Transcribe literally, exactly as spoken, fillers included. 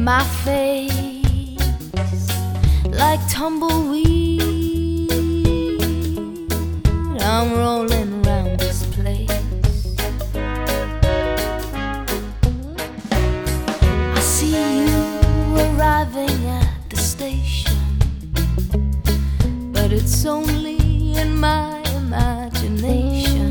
my face like tumbleweed. I'm rolling around this place. I see you arriving at the station, but it's only in my